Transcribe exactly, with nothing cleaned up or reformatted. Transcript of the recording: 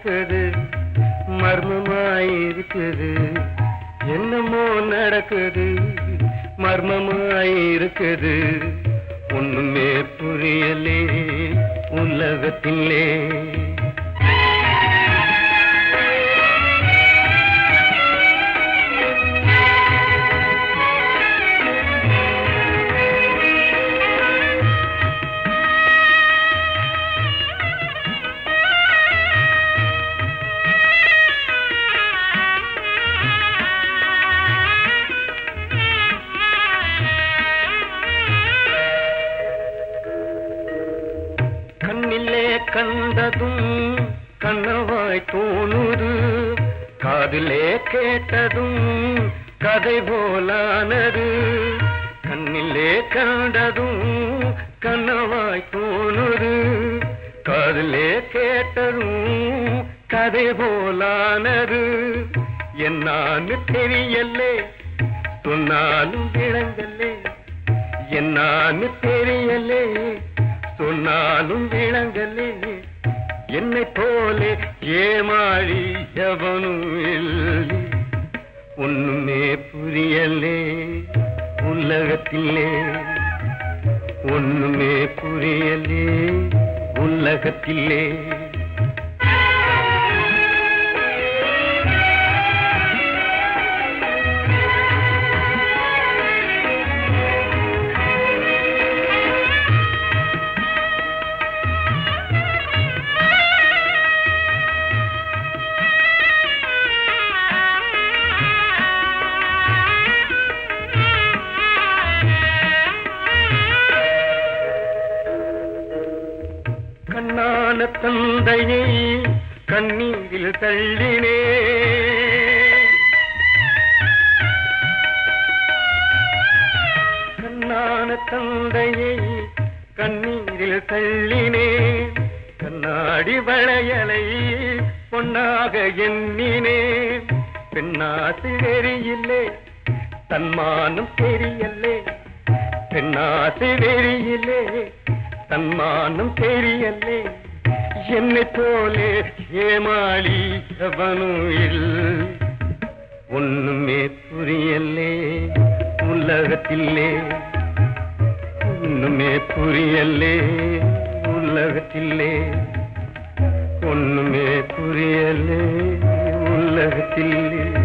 நடக்குது, மர்மமாயிருக்குது. என்னமோ நடக்குது, மர்மமாயிருக்குது. ஒண்ணுமே புரியலே உலகத்திலே. கண்ணிலே கண்டதும் கனவாய் தோணுது, காதிலே கேட்டதும் கதை போலானது. கண்ணிலே கண்டதும் கனவாய் தோணுது, காதிலே கேட்டதும் கதை போலானது. என்னான்னு தெரியலே சொன்னாலும் விளங்கலே, என்னான்னு தெரியலே சொன்னாலும் விளங்கலே. என்னை போலே ஏமாறி எவனும் இல்லை. ஒண்ணுமே புரியலே உலகத்திலே, ஒண்ணுமே புரியலே உலகத்திலே. கண்ணான தந்தையை கண்ணீரில் தள்ளினே, கண்ணான தந்தையை கண்ணீரில் தள்ளினே. கண்ணாடி வளையலை பொன்னாக எண்ணினே. பெண்ணாசு வெறியில்லே தன்மானம் தெரியலே, பெண்ணாசு வெறியில்லே தன்மானம் தெரியலே. என்னை போலே ஏமாளி எவனும் இல்லை. ஒண்ணுமே புரியலே உலகத்திலே, ஒண்ணுமே புரியலே உலகத்திலே, ஒண்ணுமே புரியலே உலகத்திலே.